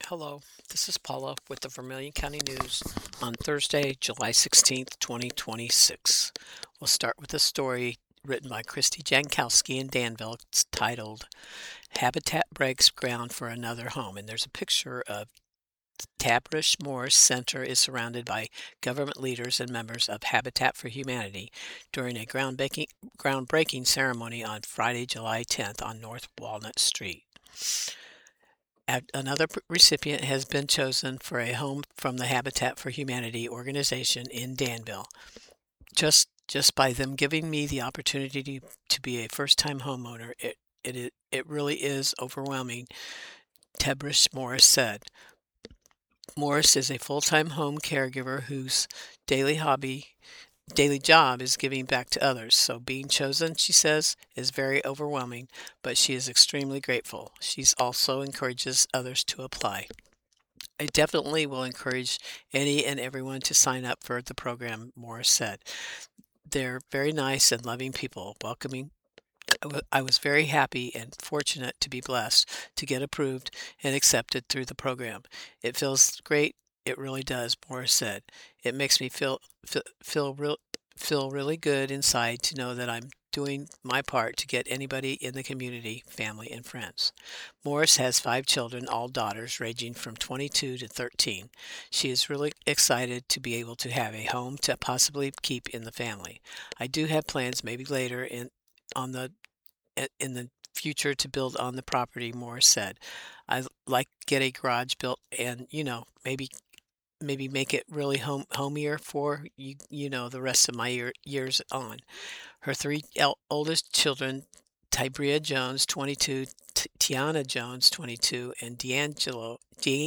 Hello, this is Paula with the Vermilion County News on Thursday, July 16th, 2026. We'll start with a story written by Christy Jankowski in Danville. It's titled Habitat Breaks Ground for Another Home. And there's a picture of Tabrish Morris Center is surrounded by government leaders and members of Habitat for Humanity during a groundbreaking ceremony on Friday, July 10th on North Walnut Street. Another recipient has been chosen for a home from the Habitat for Humanity organization in Danville. Just by them giving me the opportunity to be a first-time homeowner, it really is overwhelming, Tebrish Morris said. Morris is a full-time home caregiver whose daily job is giving back to others. So being chosen, she says, is very overwhelming, but she is extremely grateful. She also encourages others to apply. I definitely will encourage any and everyone to sign up for the program, Morris said. They're very nice and loving people, welcoming. I was very happy and fortunate to be blessed to get approved and accepted through the program. It feels great. It really does, Morris said. It makes me feel really good inside to know that I'm doing my part to get anybody in the community, family, and friends. Morris has 5 children, all daughters, ranging from 22 to 13. She is really excited to be able to have a home to possibly keep in the family. I do have plans maybe later on the in the future to build on the property, Morris said. I like get a garage built and, maybe make it really homier for the rest of my years on. Her 3 oldest children, Tybria Jones, 22, Tiana Jones, 22, and D'Angelo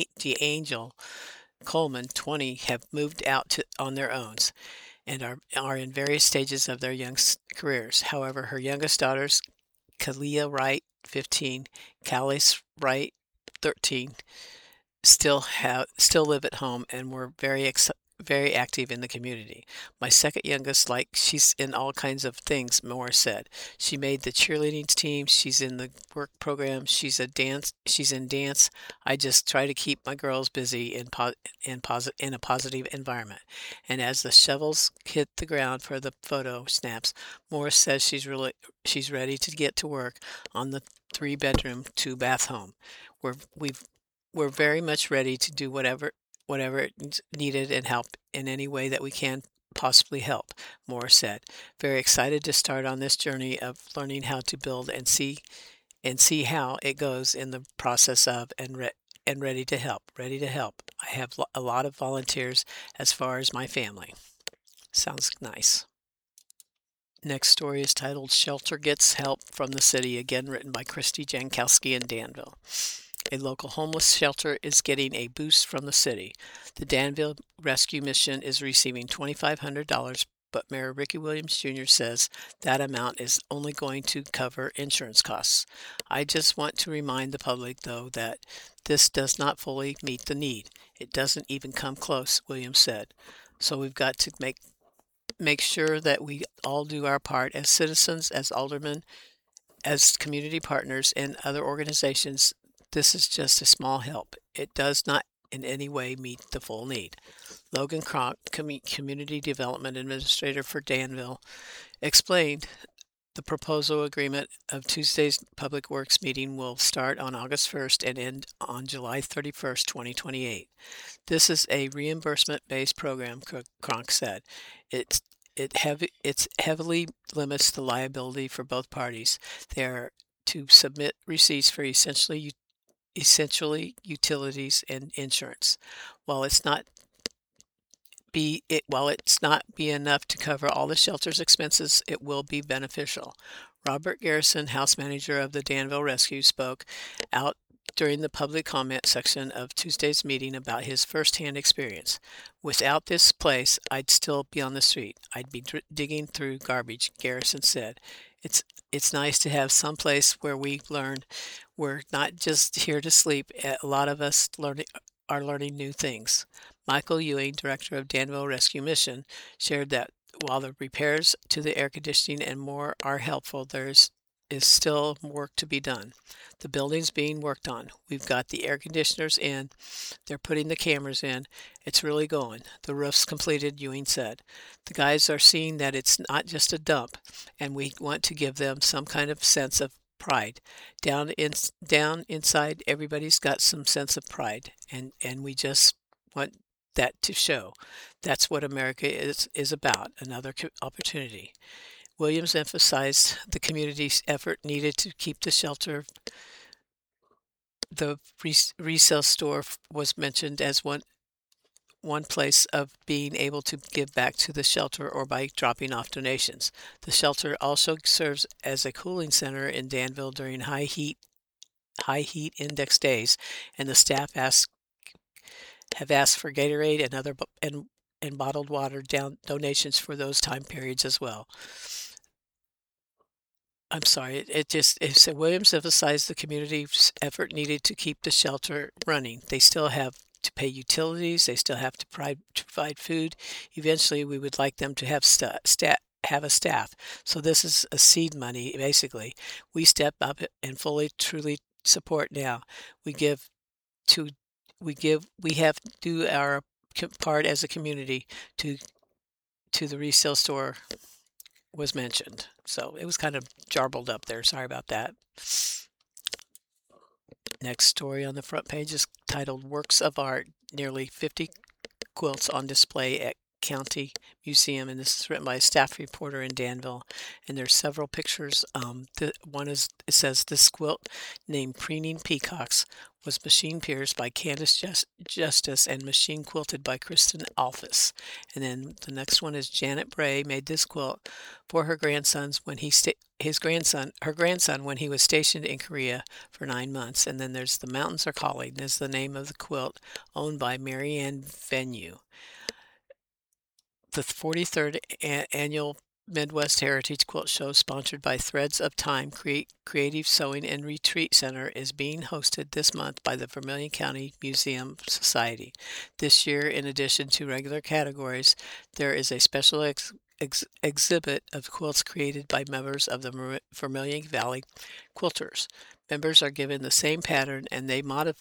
Coleman, 20, have moved out on their own and are in various stages of their young careers. However, her youngest daughters, Kalia Wright, 15, Callis Wright, 13, still live at home and were very active in the community. My second youngest, she's in all kinds of things, Morris said. She made the cheerleading team, she's in the work program, she's in dance. I just try to keep my girls busy in a positive environment. And as the shovels hit the ground for the photo snaps, Morris says she's ready to get to work on the 3-bedroom, 2-bath home. We're very much ready to do whatever is needed and help in any way that we can possibly help, Morris said. Very excited to start on this journey of learning how to build and see how it goes in the process of and ready to help. I have a lot of volunteers as far as my family. Sounds nice. Next story is titled Shelter Gets Help from the City, again written by Christy Jankowski in Danville. A local homeless shelter is getting a boost from the city. The Danville Rescue Mission is receiving $2,500, but Mayor Ricky Williams Jr. says that amount is only going to cover insurance costs. I just want to remind the public, though, that this does not fully meet the need. It doesn't even come close, Williams said. So we've got to make sure that we all do our part as citizens, as aldermen, as community partners, and other organizations. This is just a small help. It does not in any way meet the full need. Logan Kronk, Community Development Administrator for Danville, explained the proposal agreement of Tuesday's Public Works meeting will start on August 1st and end on July 31st, 2028. This is a reimbursement-based program, Kronk said. It heavily limits the liability for both parties. They are to submit receipts for essentially utilities and insurance. While it's not be enough to cover all the shelter's expenses, it will be beneficial. Robert Garrison, house manager of the Danville Rescue, spoke out during the public comment section of Tuesday's meeting about his first-hand experience. Without this place, I'd still be on the street. I'd be digging through garbage, Garrison said. It's nice to have some place where we learn. We're not just here to sleep. A lot of us are learning new things. Michael Ewing, director of Danville Rescue Mission, shared that while the repairs to the air conditioning and more are helpful, there's is still work to be done. The building's being worked on. We've got the air conditioners in. They're putting the cameras in. It's really going. The roof's completed, Ewing said. The guys are seeing that it's not just a dump, and we want to give them some kind of sense of pride. Down inside, everybody's got some sense of pride, and we just want that to show. That's what America is about, another opportunity. Williams emphasized the community's effort needed to keep the shelter. The resale store was mentioned as one place of being able to give back to the shelter or by dropping off donations. The shelter also serves as a cooling center in Danville during high heat index days, and the staff have asked for Gatorade and other and bottled water donations for those time periods as well. I'm sorry, it said Williams emphasized the community's effort needed to keep the shelter running. They still have to pay utilities. They still have to provide food. Eventually, we would like them to have have a staff. So this is a seed money, basically. We step up and truly support now. We have to do our part as a community to the resale store was mentioned. So it was kind of jarbled up there. Sorry about that. Next story on the front page is titled Works of Art. Nearly 50 quilts on display at County Museum, and this is written by a staff reporter in Danville. And there's several pictures. It says this quilt named Preening Peacocks was machine pierced by Candace Justice and machine quilted by Kristen Alphys. And then the next one is Janet Bray made this quilt for her grandsons when her grandson when he was stationed in Korea for 9 months. And then there's The Mountains Are Calling is the name of the quilt, owned by Marianne Venue. The 43rd annual Midwest Heritage Quilt Show, sponsored by Threads of Time Creative Sewing and Retreat Center, is being hosted this month by the Vermilion County Museum Society. This year, in addition to regular categories, there is a special exhibit of quilts created by members of the Vermilion Valley Quilters. Members are given the same pattern and they modify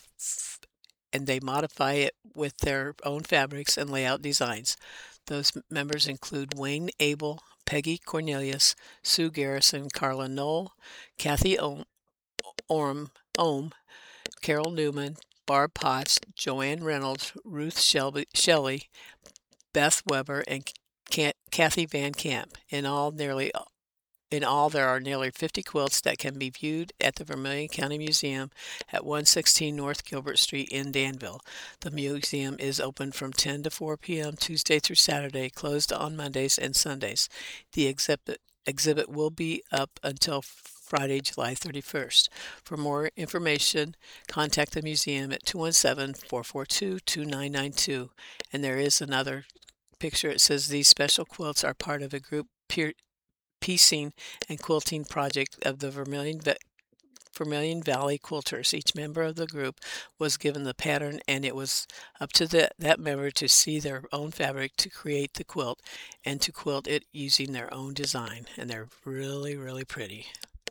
it with their own fabrics and layout designs. Those members include Wayne Abel, Peggy Cornelius, Sue Garrison, Carla Knoll, Kathy Ohm, Carol Newman, Barb Potts, Joanne Reynolds, Ruth Shelley, Beth Weber, and Kathy Van Camp. In all, there are nearly 50 quilts that can be viewed at the Vermilion County Museum at 116 North Gilbert Street in Danville. The museum is open from 10 to 4 p.m. Tuesday through Saturday, closed on Mondays and Sundays. The exhibit will be up until Friday, July 31st. For more information, contact the museum at 217-442-2992. And there is another picture. It says these special quilts are part of a group piecing and quilting project of the Vermilion Valley Quilters. Each member of the group was given the pattern, and it was up to that member to see their own fabric to create the quilt and to quilt it using their own design. And they're really, really pretty.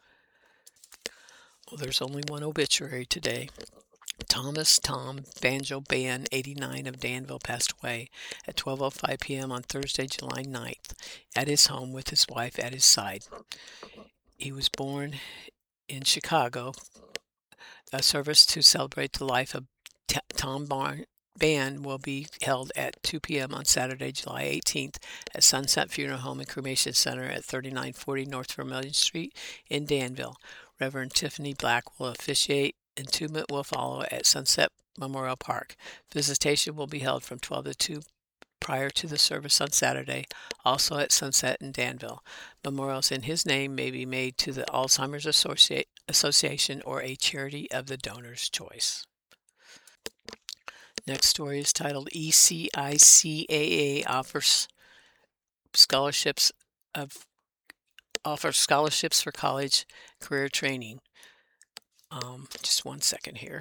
Well, there's only one obituary today. Thomas Tom Banjo Band, 89, of Danville, passed away at 12:05 p.m. on Thursday, July 9th, at his home with his wife at his side. He was born in Chicago. A service to celebrate the life of Tom Band will be held at 2 p.m. on Saturday, July 18th at Sunset Funeral Home and Cremation Center at 3940 North Vermilion Street in Danville. Reverend Tiffany Black will officiate. Entombment will follow at Sunset Memorial Park. Visitation will be held from 12 to 2 prior to the service on Saturday, also at Sunset in Danville. Memorials in his name may be made to the Alzheimer's Association or a charity of the donor's choice. Next story is titled ECICAA offers scholarships for college career training. Just one second here.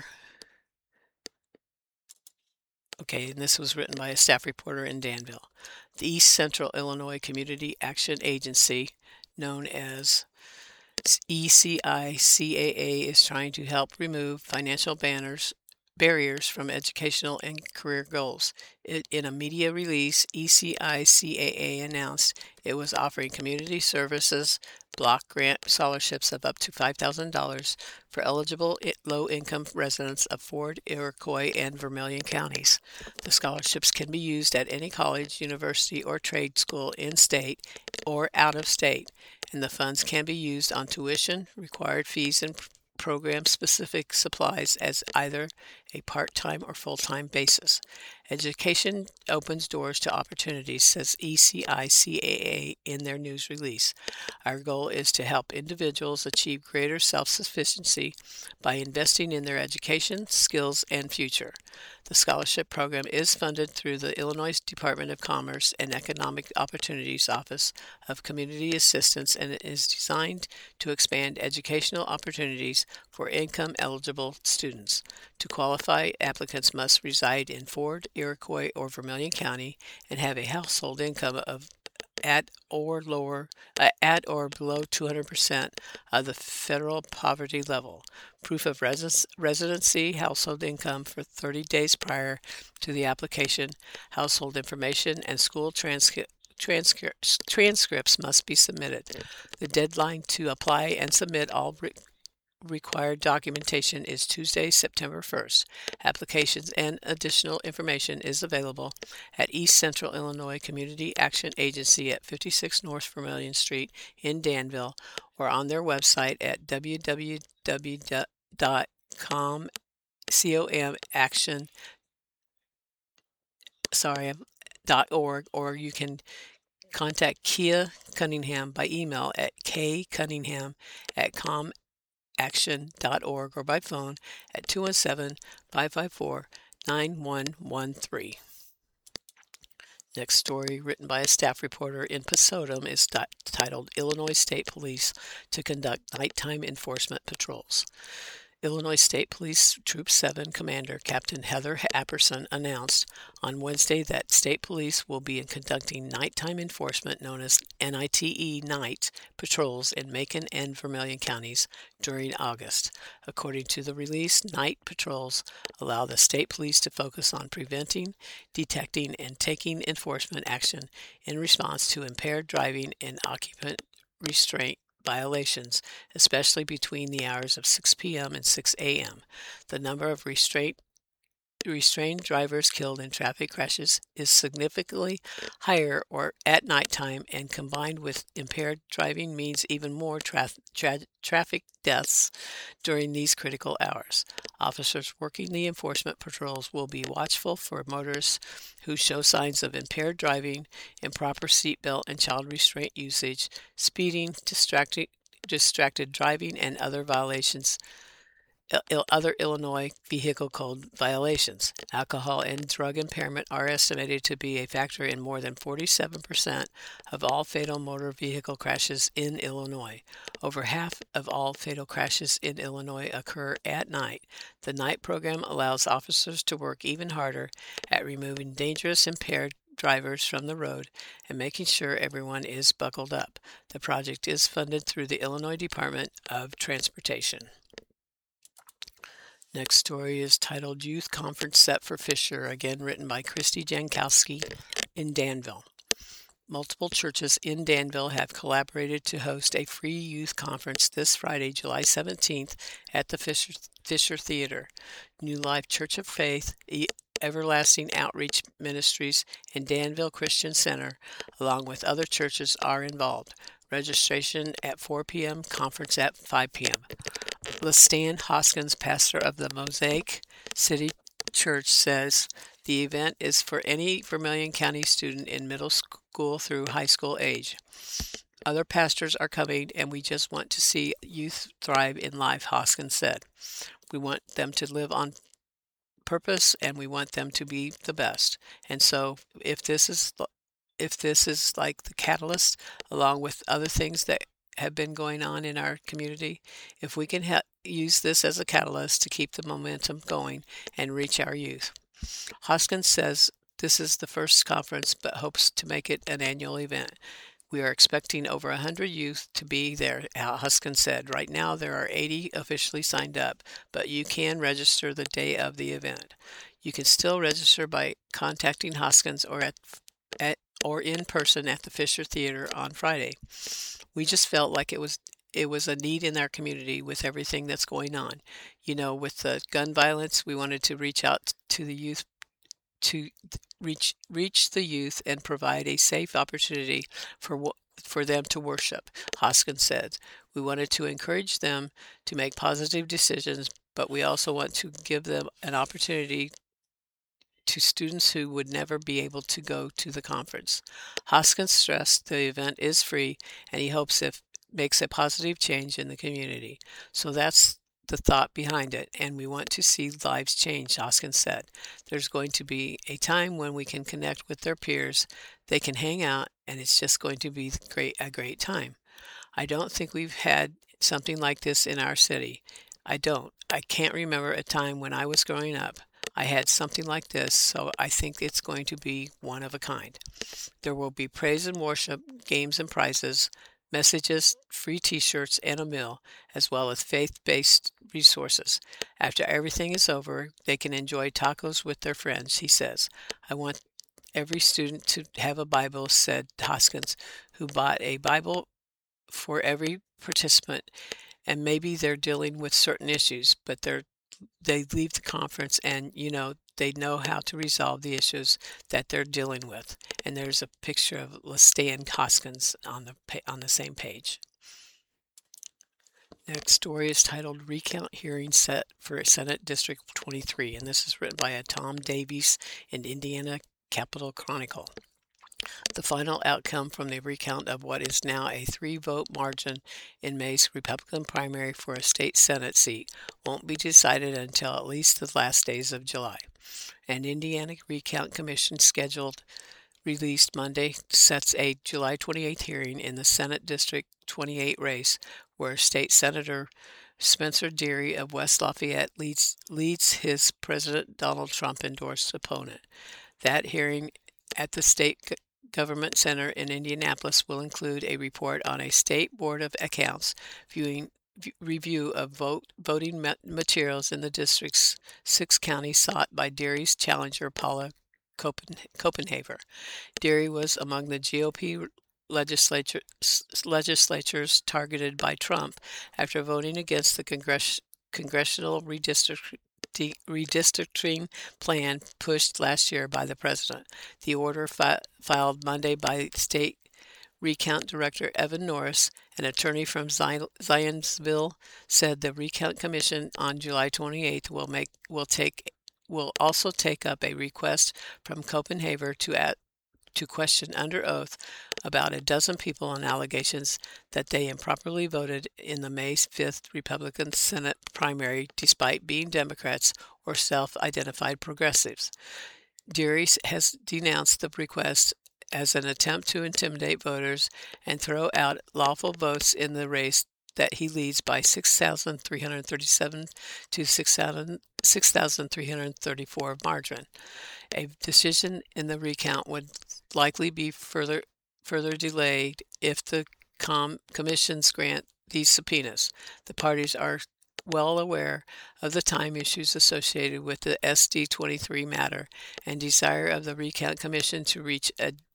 Okay, and this was written by a staff reporter in Danville. The East Central Illinois Community Action Agency, known as ECICAA is trying to help remove financial barriers from educational and career goals. In a media release, ECICAA announced it was offering community services block grant scholarships of up to $5,000 for eligible low-income residents of Ford, Iroquois, and Vermilion counties. The scholarships can be used at any college, university, or trade school in-state or out of state, and the funds can be used on tuition, required fees, and program-specific supplies as either a part-time or full-time basis. Education opens doors to opportunities, says ECICAA in their news release. Our goal is to help individuals achieve greater self-sufficiency by investing in their education, skills, and future. The scholarship program is funded through the Illinois Department of Commerce and Economic Opportunities Office of Community Assistance, and it is designed to expand educational opportunities for income-eligible students. To qualify, applicants must reside in Ford, Iroquois, or Vermilion County and have a household income of at or below 200% of the federal poverty level. Proof of residency, household income for 30 days prior to the application, household information, and school transcripts must be submitted. The deadline to apply and submit all required documentation is Tuesday, September 1st. Applications and additional information is available at East Central Illinois Community Action Agency at 56 North Vermilion Street in Danville, or on their website at www.comaction.org, or you can contact Kia Cunningham by email at kcunningham@comaction.org or by phone at 217-554-9113. Next story, written by a staff reporter in Pasodum, is titled Illinois State Police to Conduct Nighttime Enforcement Patrols. Illinois State Police Troop 7 Commander Captain Heather Apperson announced on Wednesday that state police will be conducting nighttime enforcement known as NITE night patrols in Macon and Vermilion counties during August. According to the release, night patrols allow the state police to focus on preventing, detecting, and taking enforcement action in response to impaired driving and occupant restraint violations, especially between the hours of 6 p.m. and 6 a.m. The number of restrained drivers killed in traffic crashes is significantly higher or at nighttime, and combined with impaired driving means even more traffic deaths during these critical hours. Officers working the enforcement patrols will be watchful for motorists who show signs of impaired driving, improper seatbelt and child restraint usage, speeding, distracted driving, and other violations. Other Illinois Vehicle Code violations. Alcohol and drug impairment are estimated to be a factor in more than 47% of all fatal motor vehicle crashes in Illinois. Over half of all fatal crashes in Illinois occur at night. The night program allows officers to work even harder at removing dangerous impaired drivers from the road and making sure everyone is buckled up. The project is funded through the Illinois Department of Transportation. Next story is titled Youth Conference Set for Fisher, again written by Christy Jankowski in Danville. Multiple churches in Danville have collaborated to host a free youth conference this Friday, July 17th at the Fisher Theater. New Life Church of Faith, Everlasting Outreach Ministries, and Danville Christian Center, along with other churches, are involved. Registration at 4 p.m., conference at 5 p.m. LaStan Hoskins, pastor of the Mosaic City Church, says the event is for any Vermilion County student in middle school through high school age. Other pastors are coming, and we just want to see youth thrive in life, Hoskins said. We want them to live on purpose, and we want them to be the best. And so if this is like the catalyst, along with other things that have been going on in our community, if we can use this as a catalyst to keep the momentum going and reach our youth. Hoskins says this is the first conference, but hopes to make it an annual event. We are expecting over 100 youth to be there, Huskins said. Right now, there are 80 officially signed up, but you can register the day of the event. You can still register by contacting Hoskins at or in person at the Fisher Theater on Friday. We just felt like it was a need in our community with everything that's going on. With the gun violence, we wanted to reach out to the youth to reach the youth and provide a safe opportunity for them to worship, Hoskins said. We wanted to encourage them to make positive decisions, but we also want to give them an opportunity to students who would never be able to go to the conference. Hoskins stressed the event is free and he hopes it makes a positive change in the community. So that's the thought behind it, and we want to see lives change, Hoskins said. There's going to be a time when we can connect with their peers, they can hang out, and it's just going to be a great time. I don't think we've had something like this in our city. I don't. I can't remember a time when I was growing up I had something like this, so I think it's going to be one of a kind. There will be praise and worship, games and prizes, messages, free t-shirts, and a meal, as well as faith-based resources. After everything is over, they can enjoy tacos with their friends, he says. I want every student to have a Bible, said Hoskins, who bought a Bible for every participant, and maybe they're dealing with certain issues, but they leave the conference and they know how to resolve the issues that they're dealing with. And there's a picture of LaStan Hoskins on the same page. Next story is titled Recount Hearing Set for Senate District 23, and this is written by Tom Davies in Indiana Capitol Chronicle. The final outcome from the recount of what is now a 3-vote margin in May's Republican primary for a state Senate seat won't be decided until at least the last days of July. An Indiana Recount Commission released Monday sets a July 28th hearing in the Senate District 28 race where State Senator Spencer Deary of West Lafayette leads his President Donald Trump endorsed opponent. That hearing at the State Government Center in Indianapolis will include a report on a State Board of Accounts review of voting materials in the district's 6 counties sought by Deary's challenger Paula Copenhaver. Deary was among the GOP legislatures targeted by Trump after voting against the congressional redistricting plan pushed last year by the president. The order filed Monday by State Recount Director Evan Norris, an attorney from Zionsville, said the Recount Commission on July 28th will also take up a request from Copenhaver to question under oath about a dozen people on allegations that they improperly voted in the May 5th Republican Senate primary despite being Democrats or self-identified progressives. Deary has denounced the request as an attempt to intimidate voters and throw out lawful votes in the race that he leads by 6,337 to 6,334 margin. A decision in the recount would likely be further delayed if the commissions grant these subpoenas. The parties are well aware of the time issues associated with the SD23 matter and desire of the Recount Commission to reach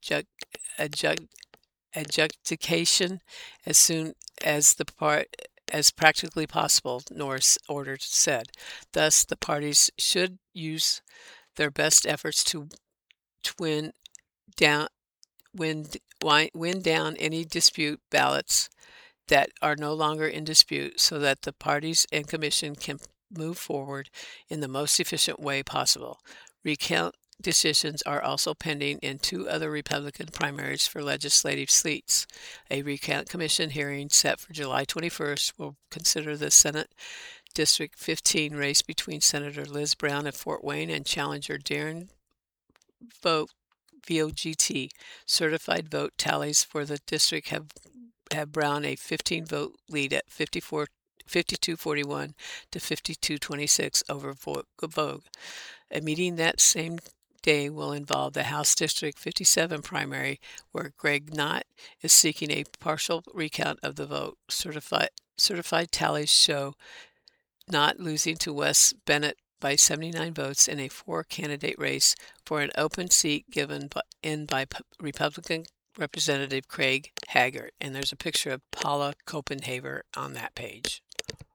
adjudication as soon as practically possible, Norris ordered said. Thus, the parties should use their best efforts to win down any dispute ballots that are no longer in dispute so that the parties and commission can move forward in the most efficient way possible. Recount decisions are also pending in 2 other Republican primaries for legislative seats. A Recount Commission hearing set for July 21st will consider the Senate District 15 race between Senator Liz Brown of Fort Wayne and challenger Darren VOGT. Certified vote tallies for the district have Brown a 15-vote lead at 52-41 to 52-26 over Vogue. A meeting that same day will involve the House District 57 primary, where Greg Knott is seeking a partial recount of the vote. Certified tallies show Knott losing to Wes Bennett by 79 votes in a four-candidate race for an open seat given by Republican Representative Craig Haggart. And there's a picture of Paula Copenhaver on that page.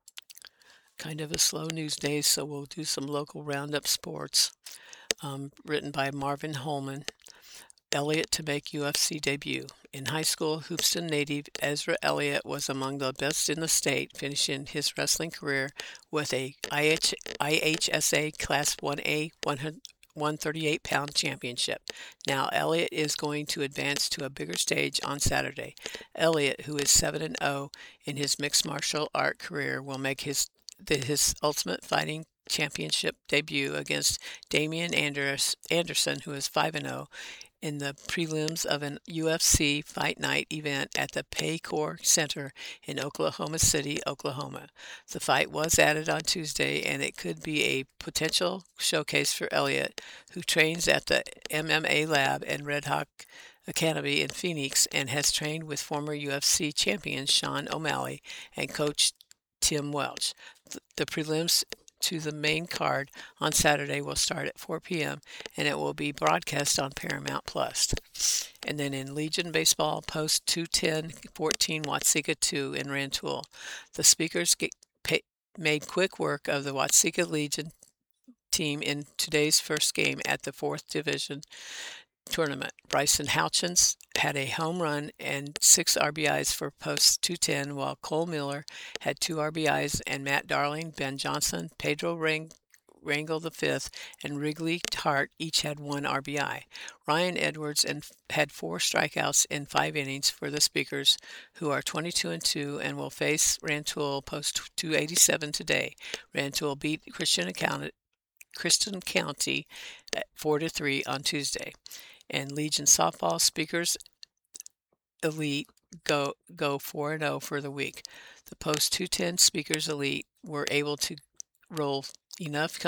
Kind of a slow news day, so we'll do some local roundup sports. Written by Marvin Holman. Elliott to make UFC debut. In high school, Houston native Ezra Elliott was among the best in the state, finishing his wrestling career with a IHSA Class 1A 138-pound championship. Now Elliott is going to advance to a bigger stage on Saturday. Elliott, who is 7-0 in his mixed martial art career, will make his Ultimate Fighting Championship debut against Damian Anderson, who is 5-0, in the prelims of an UFC Fight Night event at the Paycor Center in Oklahoma City, Oklahoma. The fight was added on Tuesday, and it could be a potential showcase for Elliott, who trains at the MMA Lab and Red Hawk Academy in Phoenix and has trained with former UFC champion Sean O'Malley and coach Tim Welch. The prelims to the main card on Saturday will start at 4 p.m. and it will be broadcast on Paramount Plus. And then in Legion Baseball, Post 210-14 Watseka 2 in Rantoul. The Speakers made quick work of the Watseka Legion team in today's first game at the 4th Division tournament. Bryson Houchins had a home run and 6 RBIs for Post 210, while Cole Miller had 2 RBIs, and Matt Darling, Ben Johnson, Pedro Rangel V, and Wrigley Hart each had 1 RBI. Ryan Edwards had 4 strikeouts in 5 innings for the Speakers, who are 22-2 and will face Rantoul Post 287 today. Rantoul beat Christian County 4-3 on Tuesday. And Legion Softball Speakers Elite go 4-0 for the week. The Post 210 Speakers Elite were able to roll enough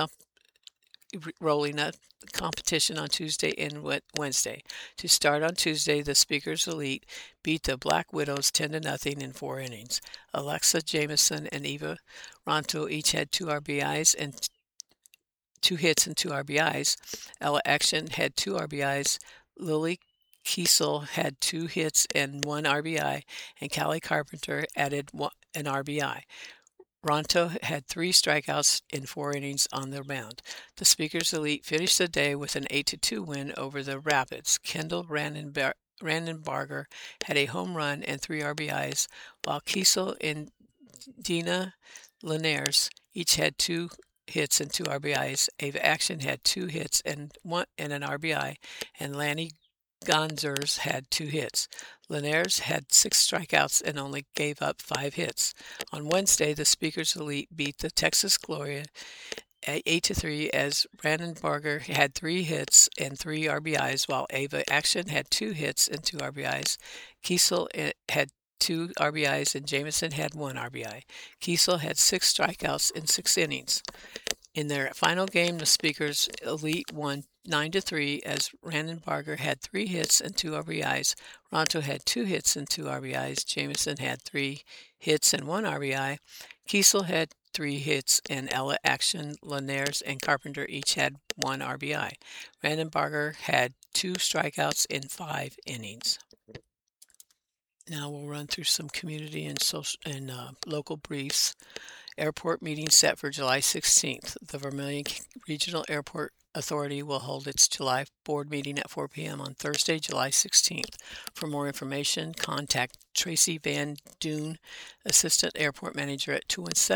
competition on Tuesday and Wednesday. To start on Tuesday, the Speakers Elite beat the Black Widows 10-0 in 4 innings. Alexa Jameson and Eva Ronto each had 2 RBIs and 2 hits and 2 RBIs. Ella Action had 2 RBIs. Lily Kiesel had 2 hits and 1 RBI, and Callie Carpenter added an RBI. Ronto had 3 strikeouts in 4 innings on the mound. The Speakers Elite finished the day with an 8-2 win over the Rapids. Kendall Randenbarger had a home run and 3 RBIs, while Kiesel and Dina Linares each had 2 hits and 2 RBIs. Ava Action had 2 hits and an RBI, and Lanny Gonzers had 2 hits. Linares had 6 strikeouts and only gave up 5 hits. On Wednesday, the Speakers Elite beat the Texas Gloria at 8-3 as Brandenbarger had 3 hits and 3 RBIs, while Ava Action had 2 hits and 2 RBIs. Kiesel had 2 RBIs and Jameson had 1 RBI. Kiesel had 6 strikeouts in 6 innings. In their final game, the Speakers Elite won 9-3 as Randenbarger had 3 hits and 2 RBIs. Ronto had 2 hits and 2 RBIs. Jameson had 3 hits and 1 RBI. Kiesel had 3 hits, and Ella Action, Linares, and Carpenter each had 1 RBI. Randenbarger had 2 strikeouts in 5 innings. Now we'll run through some community and local briefs. Airport meeting set for July 16th. The Vermilion Regional Airport Authority will hold its July board meeting at 4 p.m. on Thursday, July 16th. For more information, contact Tracy Van Doon, Assistant Airport Manager at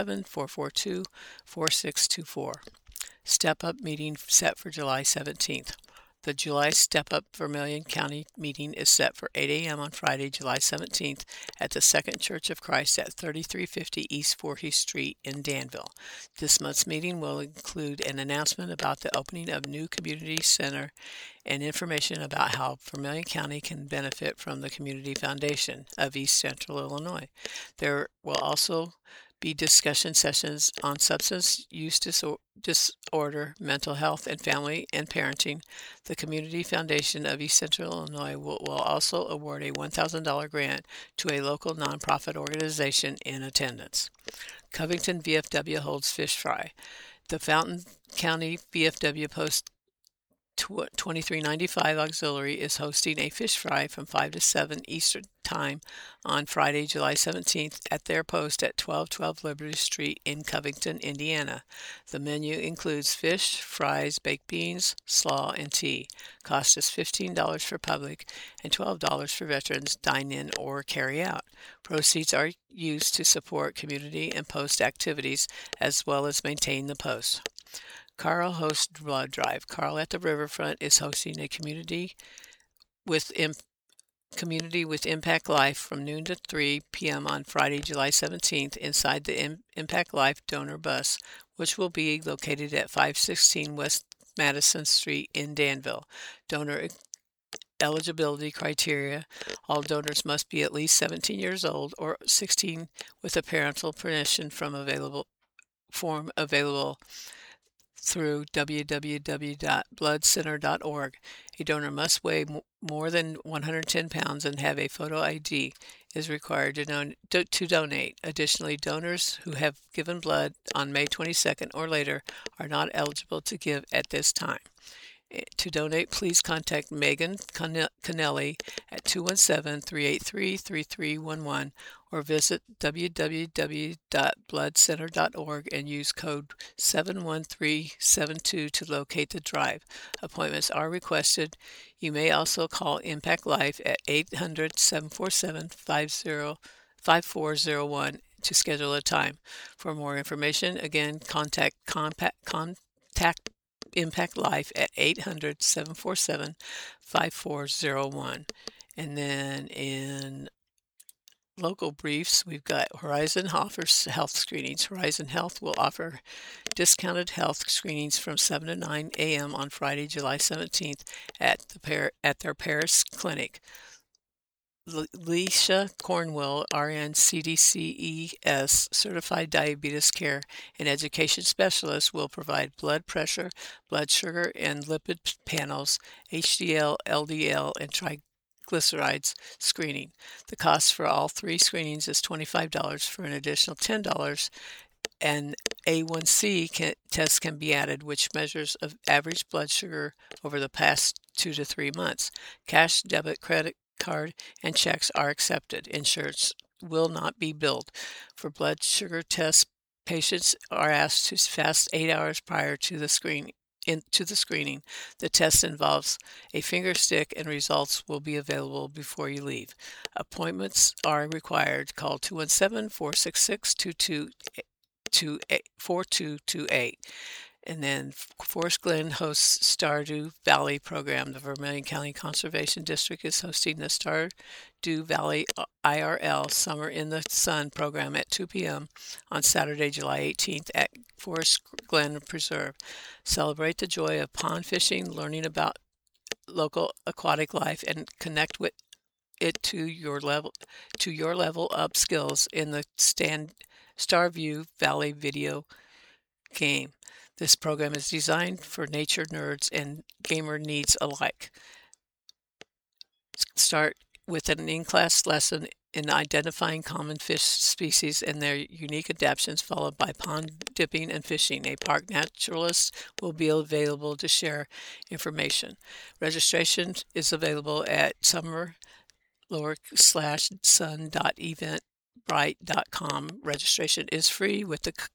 217-442-4624. Step Up meeting set for July 17th. The July Step Up Vermilion County meeting is set for 8 a.m. on Friday, July 17th at the Second Church of Christ at 3350 East Voorhees Street in Danville. This month's meeting will include an announcement about the opening of new community center and information about how Vermilion County can benefit from the Community Foundation of East Central Illinois. There will also be discussion sessions on substance use disorder, mental health, and family and parenting. The Community Foundation of East Central Illinois will also award a $1,000 grant to a local nonprofit organization in attendance. Covington VFW holds fish fry. The Fountain County VFW Post 2395 Auxiliary is hosting a fish fry from 5 to 7 Eastern Time on Friday, July 17th at their post at 1212 Liberty Street in Covington, Indiana. The menu includes fish, fries, baked beans, slaw, and tea. Cost is $15 for public and $12 for veterans dine-in or carry-out. Proceeds are used to support community and post activities as well as maintain the post. Carl hosts Blood Drive. Carl at the Riverfront is hosting a community with Impact Life from noon to 3 p.m. on Friday, July 17th inside the Impact Life donor bus, which will be located at 516 West Madison Street in Danville. Donor eligibility criteria: all donors must be at least 17 years old or 16 with a parental permission available through www.bloodcenter.org. A donor must weigh more than 110 pounds and have a photo ID is required to donate. Additionally, donors who have given blood on May 22nd or later are not eligible to give at this time. To donate, please contact Megan Connelly at 217-383-3311 or visit www.bloodcenter.org and use code 71372 to locate the drive. Appointments are requested. You may also call Impact Life at 800-747-5401 to schedule a time. For more information, again, contact Impact Life at 800-747-5401. And then in local briefs, we've got Horizon offers health screenings. Horizon Health will offer discounted health screenings from 7 to 9 a.m. on Friday, July 17th at their Paris clinic. Leisha Cornwell, RN CDCES Certified Diabetes Care and Education Specialist, will provide blood pressure, blood sugar, and lipid panels, HDL, LDL, and triglycerides screening. The cost for all 3 screenings is $25 for an additional $10. An A1C test can be added, which measures of average blood sugar over the past 2 to 3 months. Cash, debit, credit card, and checks are accepted. Insurance will not be billed. For blood sugar tests, patients are asked to fast 8 hours prior to the screening. The test involves a finger stick and results will be available before you leave. Appointments are required. Call 217-466-4228. And then Forest Glen hosts Stardew Valley program. The Vermilion County Conservation District is hosting the Stardew Valley IRL Summer in the Sun program at 2 p.m. on Saturday, July 18th at Forest Glen Preserve. Celebrate the joy of pond fishing, learning about local aquatic life, and connect with it to your level up skills in the Stardew Valley video game. This program is designed for nature nerds and gamer needs alike. Start with an in-class lesson in identifying common fish species and their unique adaptations, followed by pond dipping and fishing. A park naturalist will be available to share information. Registration is available at summer/sun.eventbrite.com. Registration is free with the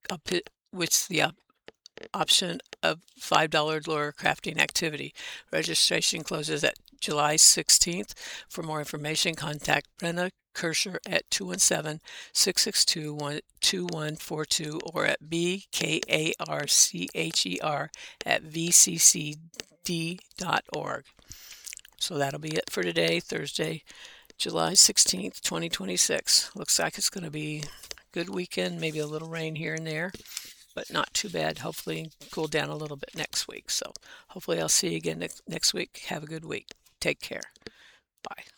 option of $5 lure crafting activity. Registration closes at July 16th. For more information, contact Brenna Kirscher at 217-662-2142 or at bkarcher@vccd.org. So that'll be it for today, Thursday, July 16th, 2026. Looks like it's going to be a good weekend, maybe a little rain here and there, but not too bad. Hopefully cool down a little bit next week. So hopefully I'll see you again next week. Have a good week. Take care. Bye.